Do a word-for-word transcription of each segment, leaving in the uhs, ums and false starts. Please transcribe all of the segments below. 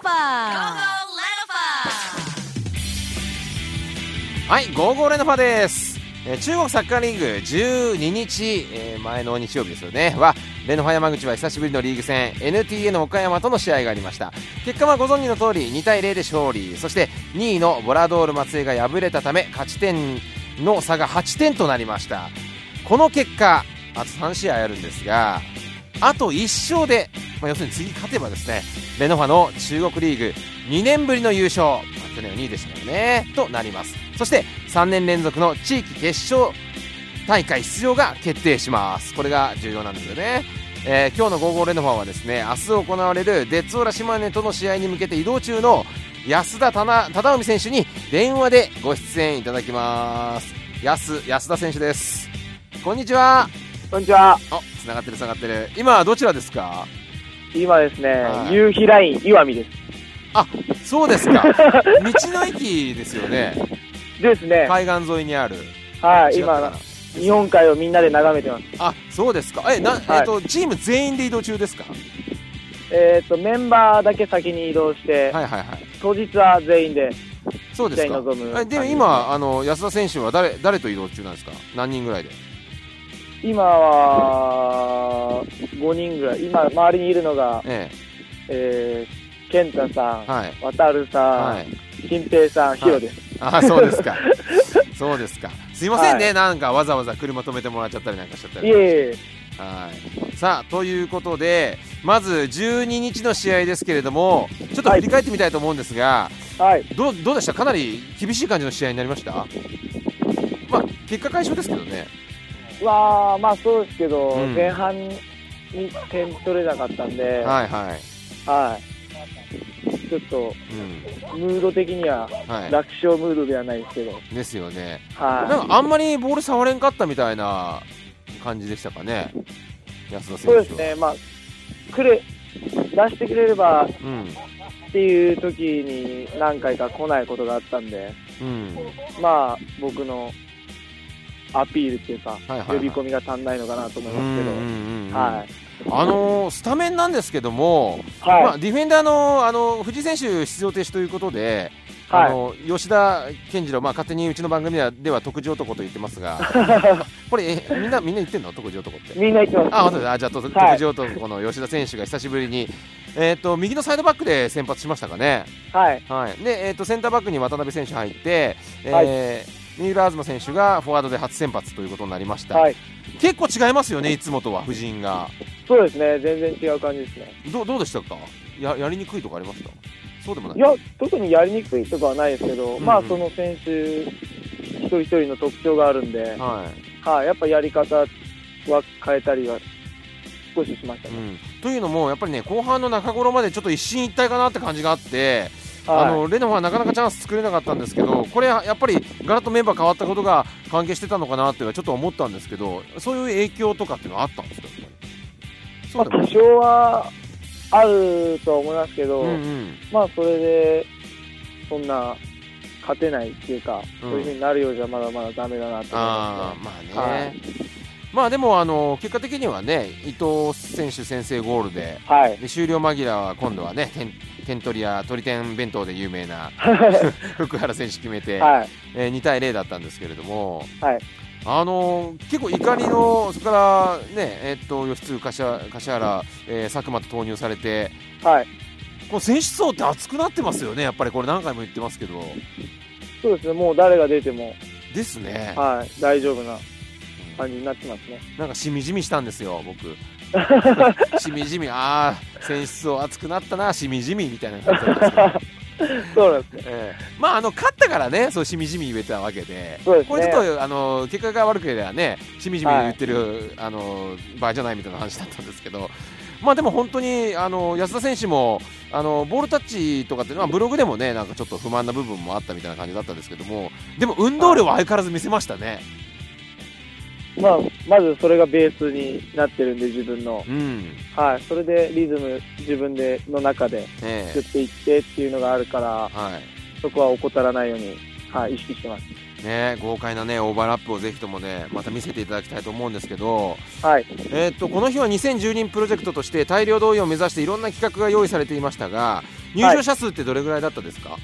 はい、ゴーゴーレノファです。えー、中国サッカーリーグじゅうににち、えー、前の日曜日ですよねはレノファ山口は久しぶりのリーグ戦 エヌティーエー の岡山との試合がありました。結果はご存知の通りにたいゼロで勝利。そしてにいのボラドール松江が敗れたため勝ち点の差がはちてんとなりました。この結果あとさんしあいあるんですが、あといっしょうで、まあ、要するに次勝てばですねレノファの中国リーグにねんぶりの優勝、まあ、去年はにいでしたからねとなります。そしてさんねん連続の地域決勝大会出場が決定します。これが重要なんですよね。えー、今日のゴーゴーレノファはですね明日行われるデッツオーラ島根との試合に向けて移動中の安田忠臣選手に電話でご出演いただきます。安安田選手です。こんにちは。 こんにちは。 あ、つながってるつながってる。今はどちらですか？ 今ですね、 はい、 夕日ライン岩見です。 あ、そうですか。道の駅ですよね。 ですね。 海岸沿いにある。 はい、今日本海をみんなで眺めてます。 あ、そうですか。え、な、はい、えーとチーム全員で移動中ですか？ えっとメンバーだけ先に移動して、はいはいはい、当日は全員で試合に臨む。 え、でも今あの安田選手は誰誰と移動中なんですか？何人ぐらいで？ 今はごにんぐらい。今周りにいるのが、えええー、健太さん、はい、渡るさん、はい、新平さん、ヒロです。 はい、あ、そうですか。そうですか。すいませんね、はい、なんかわざわざ車止めてもらっちゃったりなんかしちゃったり。 いえいえ。 はい。さあということでまずじゅうににちの試合ですけれども、ちょっと振り返ってみたいと思うんですが、はい、ど, どうでした？かなり厳しい感じの試合になりました？まあ結果解消ですけどね。 わあ、まあそうですけど、うん、前半に点取れなかったんで、 はいはいはい、ちょっと、うん、ムード的には楽勝ムードではないですけど、 ですよね。 はい、 なんかあんまりボール触れんかったみたいな感じでしたかね、安田選手は。 そうですね、まあくれ出してくれれば、うん、っていう時に何回か来ないことがあったんで、うん、まあ僕のアピールっていうか、はいはいはい、呼び込みが足んないのかなと思いますけど、うんうんうん、はい、 あのー、スタメンなんですけども、はい、まあ、ディフェンダーの、あの藤井選手出場停止ということで、はい、あの吉田健次郎、まあ、勝手にうちの番組では、では特需男と言ってますがこれえみんなみんな言ってんの？特需男ってみんな言ってます。 あ、本当です。あ、じゃあ特需男の吉田選手が久しぶりに、えー、と右のサイドバックで先発しましたかね。 はい、 はい、で、えー、とセンターバックに渡辺選手入って、えーはい、三浦東選手がフォワードで初先発ということになりました。はい、結構違いますよね、いつもとは布陣が。 そうですね、全然違う感じですね。 ど, どうでしたか？ や, やりにくいとかありました？そうでもない。 いや、特にやりにくいとかはないですけど、うんうん、まあその選手一人一人の特徴があるんで、はいはい、やっぱやり方は変えたりは少ししましたね。うん、 というのもやっぱりね、後半の中頃までちょっと一進一退かなって感じがあって、はい、あのレノファはなかなかチャンス作れなかったんですけど、これやっぱりガラッとメンバー変わったことが関係してたのかなっていうのはちょっと思ったんですけど、そういう影響とかっていうのはあったんですか？ そうでも、まあ、多少はあると思いますけど、うんうん、まあそれでそんな勝てないっていうか、うん、そういう風になるようじゃまだまだダメだなと思いますね。 あ、まあね、はい、まあでもあの結果的にはね、伊藤選手先制ゴール で,、はい、で終了間際は今度はね、点, 点取りや鳥天弁当で有名な福原選手決めて、はい、えー、にたいゼロだったんですけれども、はい、あのー、結構怒りの、それからね、えー、っと吉津、柏原、えー、佐久間と投入されて、はい、この選手層って熱くなってますよね、やっぱりこれ何回も言ってますけど。 そうですね、もう誰が出てもですね、 はい、大丈夫な感じになってますね。 なんかしみじみしたんですよ、僕。しみじみ、ああ、選手層熱くなったな、しみじみみたいな感じだったんですけど。 そうなんですね、 えー、まああの勝ったからね、そうしみじみ言えたわけで、そうですね、これちょっとあの結果が悪ければね、しみじみ言ってる、はい、あの場合じゃないみたいな話だったんですけど、まあでも本当にあの安田選手もあのボールタッチとかっていうのはブログでもね、なんかちょっと不満な部分もあったみたいな感じだったんですけども、でも運動量は相変わらず見せましたね。 まあ、まずそれがベースになってるんで、自分の、うん、はい、それでリズム自分での中で作っていってっていうのがあるから、はい、そこは怠らないように、はい、意識してますね。豪快な、ね、オーバーラップをぜひとも、ね、また見せていただきたいと思うんですけど、はい、えー、っとこの日はにせんじゅうにんプロジェクトとして大量動員を目指していろんな企画が用意されていましたが、 入場者数ってどれぐらいだったですか？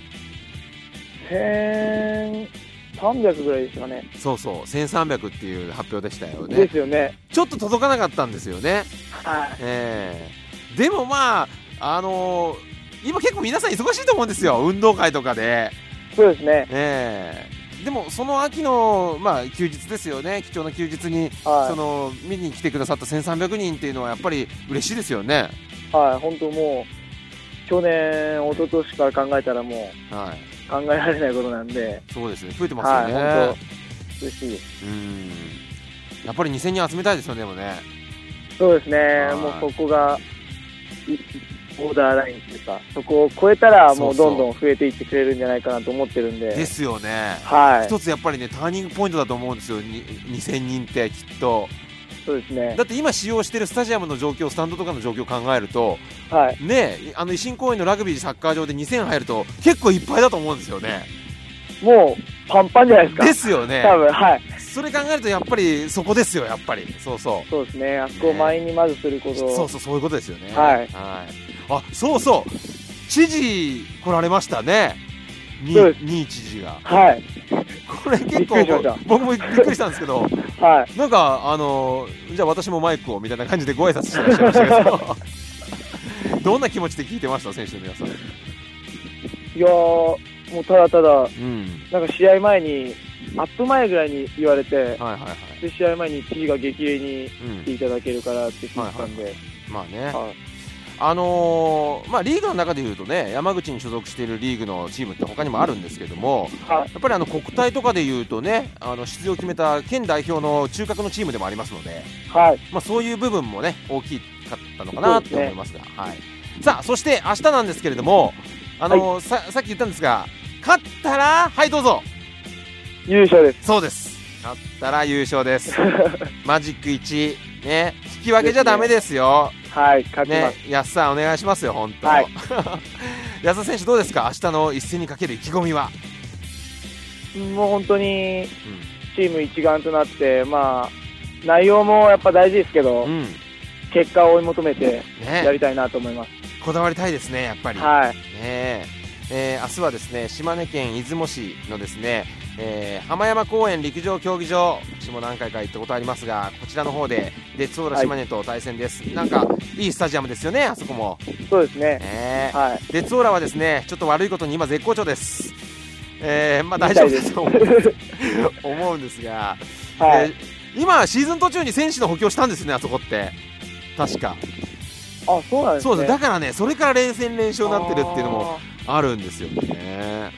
せんさんびゃくぐらいですかね。 そうそう、せんさんびゃくっていう発表でしたよね。 ですよね。 ちょっと届かなかったんですよね。 はい。 えー、でもまああのー、今結構皆さん忙しいと思うんですよ、運動会とかで。 そうですね。 えー、でもその秋の、まあ、休日ですよね、貴重な休日に、はい、その見に来てくださったせんさんびゃくにんっていうのはやっぱり嬉しいですよね。 はい、本当もう去年、一昨年から考えたらもう、はい、考えられないことなんで。 そうですね、増えてますよね。はい、 本当嬉しいです。 うん、やっぱりにせんにん集めたいですよね。でもね。 そうですね、もうそこがボーダーラインというか、そこを超えたらもうどんどん増えていってくれるんじゃないかなと思ってるんで。 ですよね。 はい、 一つやっぱりね、ターニングポイントだと思うんですよ、にせんにんってきっと。 そうですね。 だって今使用しているスタジアムの状況、スタンドとかの状況を考えると、 はい、 ね、あの維新公園のラグビーサッカー場でにせん入ると結構いっぱいだと思うんですよね。 もうパンパンじゃないですか。 ですよね。 多分、はい。 それ考えるとやっぱりそこですよ、やっぱり。そうそう。 そうですね。あそこを満員にまずすること、 ね、そうそう、そういうことですよね。 はい。はい。 あ、そうそう。知事来られましたね。 そうです。 にい知事が。 はい。 これ結構僕もびっくりしたんですけど、 はい。 なんかあのじゃあ私もマイクをみたいな感じでご挨拶してらっしゃいましたけど、どんな気持ちで聞いてました、選手の皆さん。 いやー、もうただただ、うん、なんか試合前にアップ前ぐらいに言われて、はいはいはい、で試合前に知事が激励に来ていただけるからって聞いてたんで、うんはいはい、 まあね、はい、あのーまあ、リーグの中でいうとね、山口に所属しているリーグのチームって他にもあるんですけども、はい、やっぱりあの国体とかでいうとね、あの出場を決めた県代表の中核のチームでもありますので、はい、まあ、そういう部分もね大きかったのかなと思いますが、はい、さあそして明日なんですけれども、あのーはい、さ, さっき言ったんですが、勝ったらはいどうぞ優勝です。 そうです、勝ったら優勝ですマジックいち、ね、引き分けじゃダメですよ。 はい、勝ちます。 ね、安さんお願いしますよ、本当。 はい、 安田選手どうですか、明日の一戦にかける意気込みは。 もう本当にチーム一丸となって、うん、まあ内容もやっぱ大事ですけど、うん、結果を追い求めてやりたいなと思います。ね、 こだわりたいですね、やっぱり。 はい。 ねえー、明日はですね、島根県出雲市のですね、えー、浜山公園陸上競技場、私も何回か行ったことありますが、こちらの方でデッツオーラ島根と対戦です、はい、なんかいいスタジアムですよね、あそこも。 そうですね、 えーはい、 デッツオーラはですね、ちょっと悪いことに今絶好調です、えーまあ、大丈夫ですと思思うんですが、はい、えー、今シーズン途中に選手の補強したんですね、あそこって確か。 あ、そうなんですね。 そうです、だからね、それから連戦連勝になってるっていうのもあるんですよね。はい、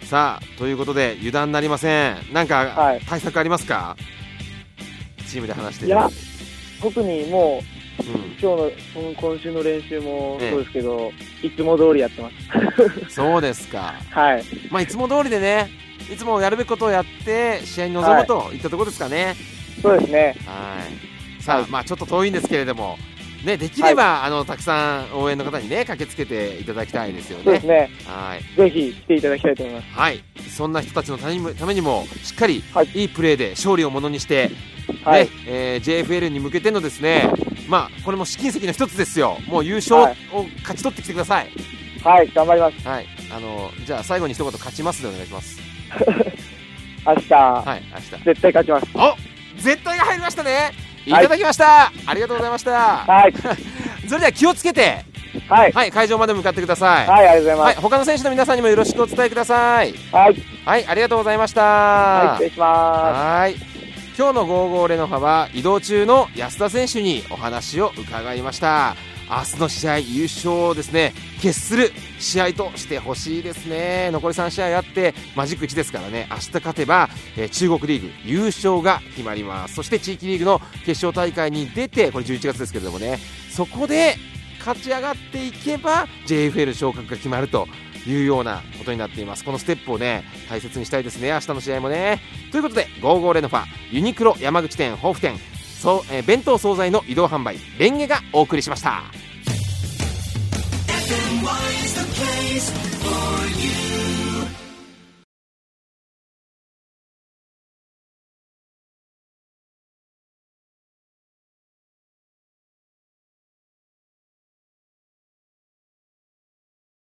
さあということで油断なりません。なんか対策ありますか、はい、チームで話してる。 いや、特にもう、うん、今日の今週の練習もそうですけど、ええ、いつも通りやってますそうですか。 はい、 まあ、いつも通りでね、いつもやるべきことをやって試合に臨むといったところですかね。はい、 そうですね。 はい、さあ、はい、まあ、ちょっと遠いんですけれどもね、できれば、はい、あのたくさん応援の方にね駆けつけていただきたいですよね。 そうですね。 はい、 ぜひ来ていただきたいと思います。 はい、そんな人たちのためにも、ためにもしっかり、はい、いいプレーで勝利をものにして、はい、ね、えー、ジェイエフエル に向けてのですね、まあこれも試金石の一つですよ。もう優勝を勝ち取ってきてください。 はい、頑張ります。 はい、あのじゃあ最後に一言勝ちますでお願いします明日、はい、明日絶対勝ちます。 お、絶対が入りましたね。いただきました、はい、ありがとうございました。 はいそれでは気をつけて、 はい、 はい、会場まで向かってください。 はい、ありがとうございます。 はい、他の選手の皆さんにもよろしくお伝えください。 はい、 はい、ありがとうございました。 はい、失礼します。 はい、今日のゴーゴーレノファは移動中の安田選手にお話を伺いました。明日の試合優勝をですね決する試合としてほしいですね。残りさん試合あってマジックいちですからね、明日勝てば、えー、中国リーグ優勝が決まります。そして地域リーグの決勝大会に出て、これじゅういちがつですけれどもね、そこで勝ち上がっていけば ジェイエフエル 昇格が決まるというようなことになっています。このステップをね大切にしたいですね、明日の試合もね。ということでゴーゴーレノファユニクロ山口店豊富店そう、えー、弁当惣菜の移動販売レンゲがお送りしました。エフエムワイ is the place for you.